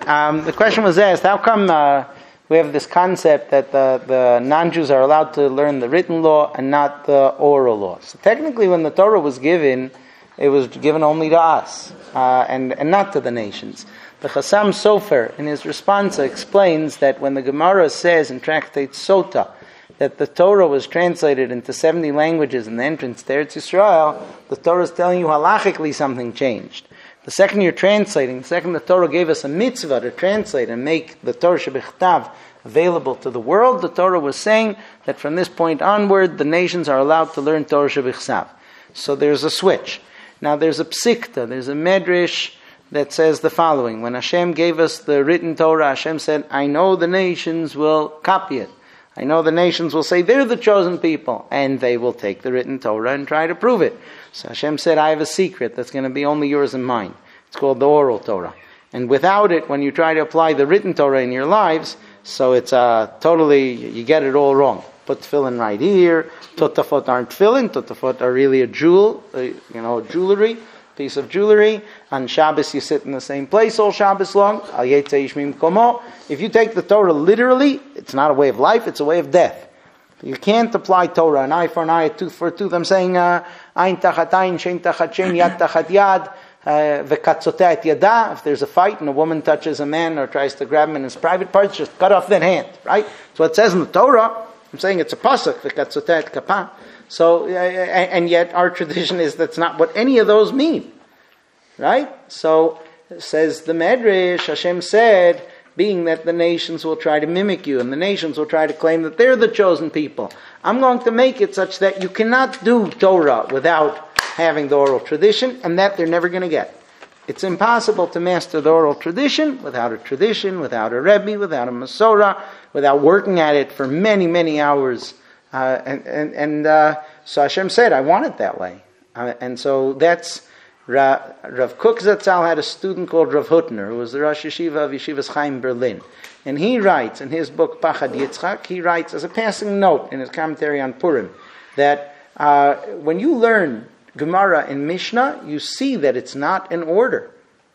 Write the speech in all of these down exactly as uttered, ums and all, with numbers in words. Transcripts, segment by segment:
Um, the question was asked, how come uh, we have this concept that the, the non-Jews are allowed to learn the written law and not the oral law? So technically when the Torah was given, it was given only to us uh, and, and not to the nations. The Chassam Sofer, in his response, explains that when the Gemara says in Tractate Sota that the Torah was translated into seventy languages in the entrance to Eretz Yisrael, the Torah is telling you halachically something changed. The second you're translating, the second the Torah gave us a mitzvah to translate and make the Torah Shebichtav available to the world, the Torah was saying that from this point onward, the nations are allowed to learn Torah Shebichtav. So there's a switch. Now there's a psikta, there's a medrash that says the following. When Hashem gave us the written Torah, Hashem said, I know the nations will copy it. I know the nations will say they're the chosen people, and they will take the written Torah and try to prove it. So Hashem said, I have a secret that's going to be only yours and mine. It's called the oral Torah. And without it, when you try to apply the written Torah in your lives, so it's uh, totally, you get it all wrong. Put tefillin right here. Totafot aren't tefillin. Totafot are really a jewel, uh, you know, jewelry, piece of jewelry. On Shabbos you sit in the same place all Shabbos long. Al yetze ish mimkomo. If you take the Torah literally, it's not a way of life, it's a way of death. You can't apply Torah, an eye for an eye, a tooth for a tooth. I'm saying, ayin tachat ayin, shein tachat shein, yad tachat yad, v'katzotea et yada. If there's a fight and a woman touches a man or tries to grab him in his private parts, just cut off that hand, right? So it says in the Torah. I'm saying it's a pasuk, v'katzotea et kapa. So, and yet our tradition is that's not what any of those mean. Right? So, says the Medrash, Hashem said, being that the nations will try to mimic you, and the nations will try to claim that they're the chosen people, I'm going to make it such that you cannot do Torah without having the oral tradition, and that they're never going to get. It's impossible to master the oral tradition without a tradition, without a Rebbe, without a Masorah, without working at it for many, many hours. Uh, and and, and uh, so Hashem said, I want it that way. Uh, and so that's, Ra, Rav Kook Zatzal had a student called Rav Hutner, who was the Rosh Yeshiva of Yeshivas Chaim Berlin. And he writes, in his book Pachad Yitzchak, he writes as a passing note in his commentary on Purim, that uh, when you learn Gemara and Mishnah, you see that it's not in order.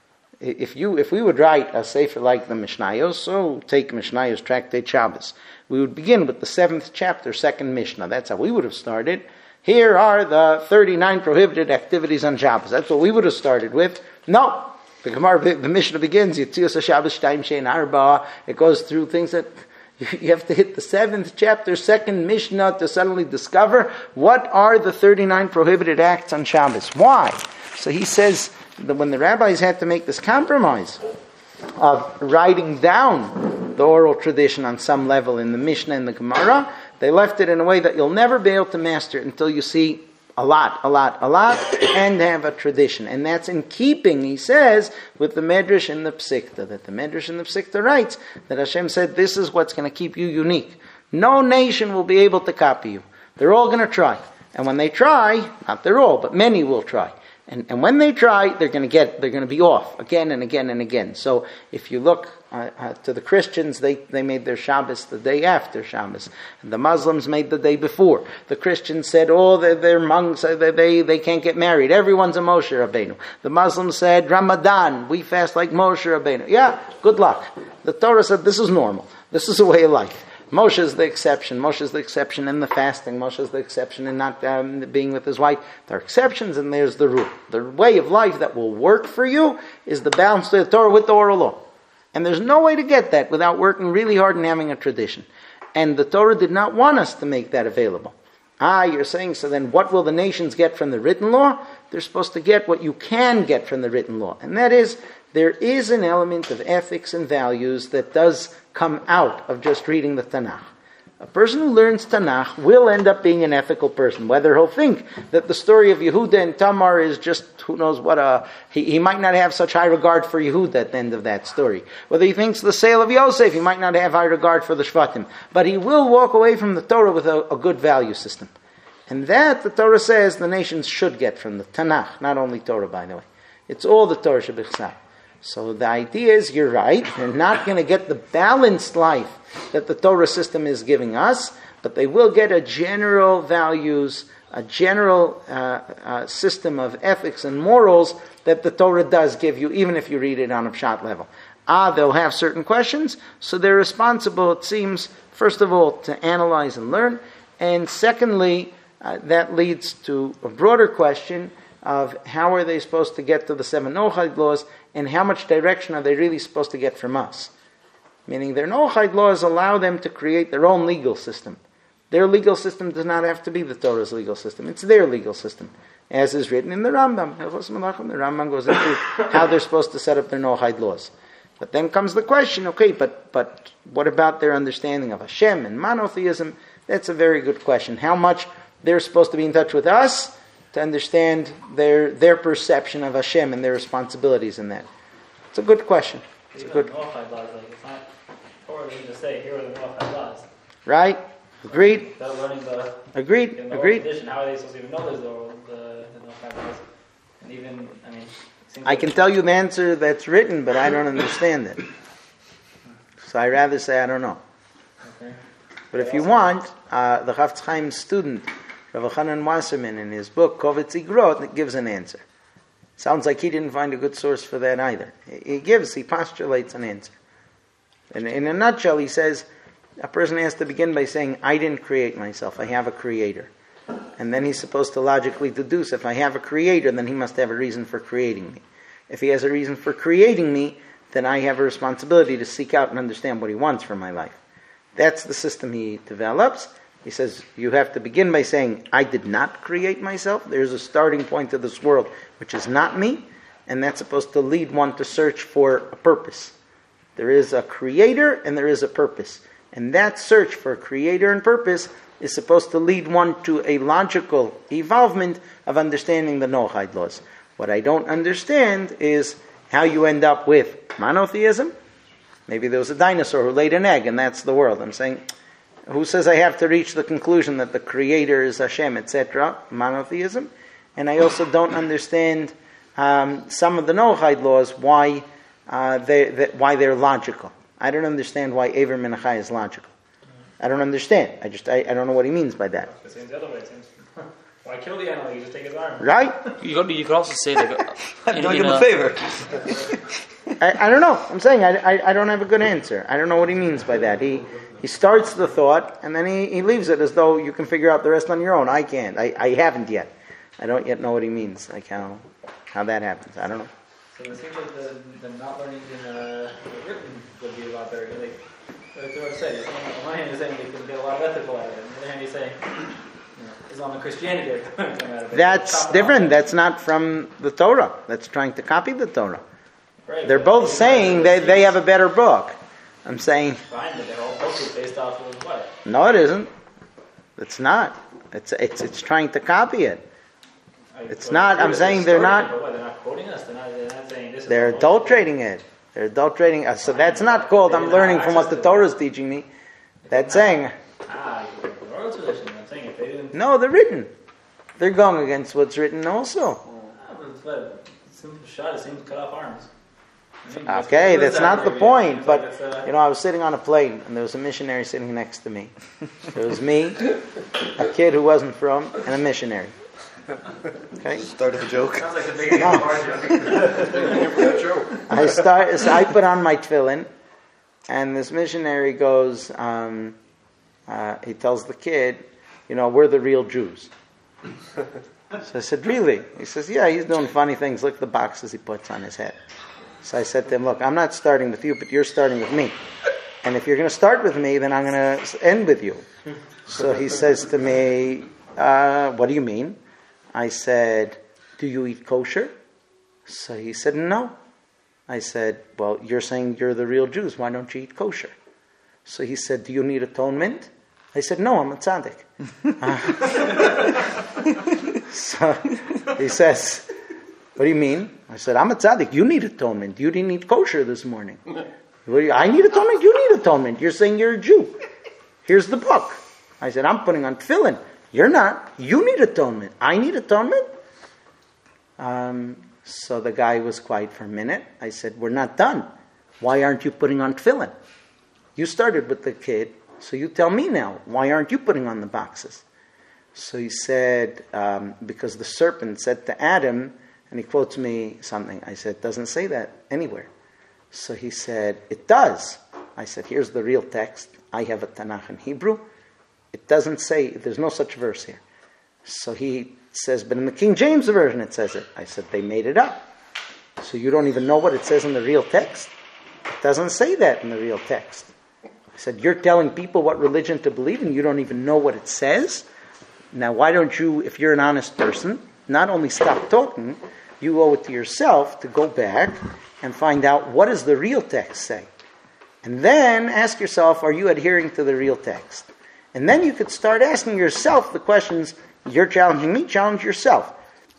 If you, if we would write a sefer like the Mishnayos, so take Mishnayos Tractate Shabbos, we would begin with the seventh chapter, second Mishnah. That's how we would have started. Here are the thirty-nine prohibited activities on Shabbos. That's what we would have started with. No, the Gemara, the Mishnah begins. Yitzios Shabbos Shtayim Shein Arba. It goes through things that you have to hit the seventh chapter, second Mishnah to suddenly discover what are the thirty-nine prohibited acts on Shabbos. Why? So he says that when the rabbis had to make this compromise of writing down the oral tradition on some level in the Mishnah and the Gemara, they left it in a way that you'll never be able to master it until you see a lot, a lot, a lot, and have a tradition. And that's in keeping, he says, with the Medrash and the Psikta. That the Medrash and the Psikta writes that Hashem said, this is what's going to keep you unique. No nation will be able to copy you. They're all going to try. And when they try, not they're all, but many will try. And, and when they try, they're going to get, they're going to be off again and again and again. So if you look uh, uh, to the Christians, they, they made their Shabbos the day after Shabbos. And the Muslims made the day before. The Christians said, oh, they're, they're monks, they, they, they can't get married. Everyone's a Moshe Rabbeinu. The Muslims said, Ramadan, we fast like Moshe Rabbeinu. Yeah, good luck. The Torah said, this is normal. This is a way of life. Moshe is the exception. Moshe is the exception in the fasting. Moshe is the exception in not um, being with his wife. There are exceptions, and there's the rule. The way of life that will work for you is the balance to the Torah with the oral law. And there's no way to get that without working really hard and having a tradition. And the Torah did not want us to make that available. Ah, you're saying, so then what will the nations get from the written law? They're supposed to get what you can get from the written law. And that is, there is an element of ethics and values that does come out of just reading the Tanakh. A person who learns Tanakh will end up being an ethical person, whether he'll think that the story of Yehuda and Tamar is just, who knows what, a, he, he might not have such high regard for Yehuda at the end of that story. Whether he thinks the sale of Yosef, he might not have high regard for the Shvatim. But he will walk away from the Torah with a, a good value system. And that, the Torah says, the nations should get from the Tanakh, not only Torah, by the way. It's all the Torah Shebichsav. So the idea is, you're right, they're not going to get the balanced life that the Torah system is giving us, but they will get a general values, a general uh, uh, system of ethics and morals that the Torah does give you, even if you read it on a pshat level. ah, they'll have certain questions, so they're responsible, it seems, first of all, to analyze and learn, and secondly, uh, that leads to a broader question of how are they supposed to get to the seven Noachide laws, and how much direction are they really supposed to get from us? Meaning their Noachide laws allow them to create their own legal system. Their legal system does not have to be the Torah's legal system. It's their legal system, as is written in the Rambam. The Rambam goes into how they're supposed to set up their Noachide laws. But then comes the question, okay, but but what about their understanding of Hashem and monotheism? That's a very good question. How much they're supposed to be in touch with us to understand their their perception of Hashem and their responsibilities in that. It's a good question. It's a good. Noachide laws, like it's not Torah to say here are the Noachide laws. Right? Agreed. Without learning the Agreed. the Agreed. tradition, how are they supposed to even know there's the the, the Noachide laws? And even, I mean, it seems I like can tell you the answer that's written, but I don't understand it. So I rather say I don't know. Okay. But if you want, uh, the Chafetz Chaim's student, Rav Chanan Wasserman, in his book Kovetz Igrot, gives an answer. Sounds like he didn't find a good source for that either. He gives, he postulates an answer. And in a nutshell, he says, a person has to begin by saying, I didn't create myself, I have a creator. And then he's supposed to logically deduce, if I have a creator, then he must have a reason for creating me. If he has a reason for creating me, then I have a responsibility to seek out and understand what he wants from my life. That's the system he develops. He says, you have to begin by saying, I did not create myself. There's a starting point of this world, which is not me. And that's supposed to lead one to search for a purpose. There is a creator and there is a purpose. And that search for creator and purpose is supposed to lead one to a logical evolvement of understanding the Noachide laws. What I don't understand is how you end up with monotheism. Maybe there was a dinosaur who laid an egg and that's the world. I'm saying, who says I have to reach the conclusion that the creator is Hashem, et cetera, monotheism? And I also don't understand um, some of the Noachide laws, why, uh, they, they, why they're logical. I don't understand why Aver Menachai is logical. I don't understand. I just I, I don't know what he means by that. It seems the other way. It seems, why kill the animal? You just take his arm. Right? You could, you could also say that. I'm doing him a favor. I, I don't know. I'm saying I, I, I don't have a good answer. I don't know what he means by that. He he starts the thought and then he, he leaves it as though you can figure out the rest on your own. I can't. I, I haven't yet. I don't yet know what he means. Like how how that happens. I don't know. So it seems like the, the not learning in uh, written would be a lot better. Like, like Torah said, on one hand you're saying you can get a lot of ethical out of it. On the other hand you say, you know, Islamic Christianity can come out of it. That's Top different. off. That's not from the Torah. That's trying to copy the Torah. Right, They're but both it's saying not- they, they have a better book. I'm saying, Fine, but they're all both based off of what? no, it isn't. It's not. It's it's it's trying to copy it. I- It's well, not- they're I'm saying they're distorting not- it, but what, they're not quoting us. They're not. They're not saying this. They're is the adulterating it. They're adulterating us. So that's not called I'm learning from what the Torah is teaching me. That's saying, Ah, the oral tradition. I'm saying if they didn't. no, they're written. They're going against what's written also. Ah, but it's what? Simple shot. It seems cut off arms. I mean, that's Okay, what it is that's out not the there, yeah. point. It's But, like it's, uh, you know, I was sitting on a plane and there was a missionary sitting next to me. There was me, a kid who wasn't from, and a missionary. Okay? Start of a joke. Sounds like the beginning of a joke. I start. So I put on my tefillin, and this missionary goes. Um, uh, he tells the kid, "You know, we're the real Jews." So I said, "Really?" He says, "Yeah." He's doing funny things. Look at the boxes he puts on his head. So I said to him, "Look, I'm not starting with you, but you're starting with me. And if you're going to start with me, then I'm going to end with you." So he says to me, uh, "What do you mean?" I said, "Do you eat kosher?" So he said, "No." I said, "Well, you're saying you're the real Jews. Why don't you eat kosher?" So he said, "Do you need atonement?" I said, "No, I'm a tzaddik." uh, so he says, "What do you mean?" I said, "I'm a tzaddik. You need atonement. You didn't eat kosher this morning." "What do you, I need atonement? You need atonement. You're saying you're a Jew. Here's the book." I said, "I'm putting on tefillin." "You're not. You need atonement. I need atonement?" Um, so the guy was quiet for a minute. I said, "We're not done. Why aren't you putting on tefillin? You started with the kid, so you tell me now. Why aren't you putting on the boxes?" So he said, um, because the serpent said to Adam, and he quotes me something. I said, "It doesn't say that anywhere." So he said, it does. I said, here's the real text. I have a Tanakh in Hebrew. It doesn't say, there's no such verse here. So he says, but in the King James Version it says it. I said, they made it up. So you don't even know what it says in the real text? It doesn't say that in the real text. I said, you're telling people what religion to believe and you don't even know what it says? Now why don't you, if you're an honest person, not only stop talking, you owe it to yourself to go back and find out what does the real text say. And then ask yourself, are you adhering to the real text? And then you could start asking yourself the questions. You're challenging me, challenge yourself.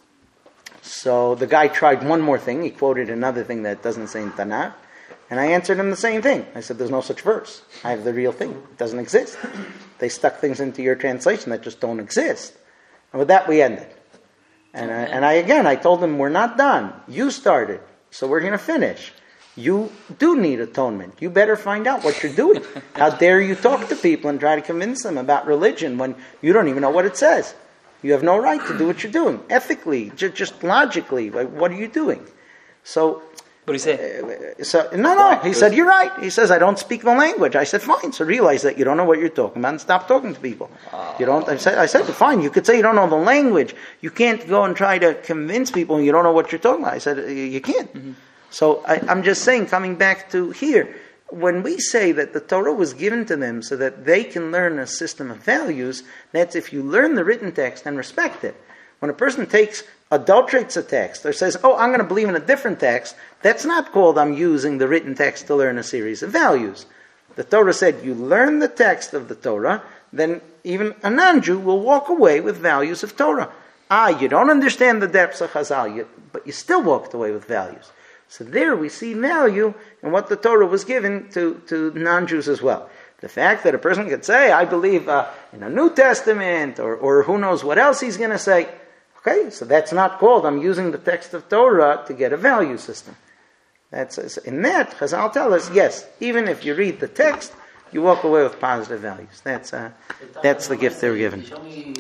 So the guy tried one more thing. He quoted another thing that doesn't say in Tanakh. And I answered him the same thing. I said, there's no such verse. I have the real thing. It doesn't exist. They stuck things into your translation that just don't exist. And with that we ended. And I, and I again, I told him, we're not done. You started. So we're going to finish. You do need atonement. You better find out what you're doing. How dare you talk to people and try to convince them about religion when you don't even know what it says? You have no right to do what you're doing. Ethically, just, just logically, like, what are you doing? So, what did he say? Uh, so no, no. He said, you're right. He says, I don't speak the language. I said, fine. So realize that you don't know what you're talking about and stop talking to people. You don't. I said, I said, fine. You could say you don't know the language. You can't go and try to convince people and you don't know what you're talking about. I said, you can't. Mm-hmm. So I, I'm just saying, coming back to here, when we say that the Torah was given to them so that they can learn a system of values, that's if you learn the written text and respect it. When a person takes, adulterates a text, or says, oh, I'm going to believe in a different text, that's not called I'm using the written text to learn a series of values. The Torah said, you learn the text of the Torah, then even a non-Jew will walk away with values of Torah. Ah, you don't understand the depths of Chazal, you, but you still walked away with values. So there we see value in what the Torah was given to, to non-Jews as well. The fact that a person could say, I believe uh, in a New Testament, or, or who knows what else he's going to say. Okay, so that's not called, I'm using the text of Torah to get a value system. That's in that, Chazal tell us, yes, even if you read the text, you walk away with positive values. That's uh, that's the gift they were given.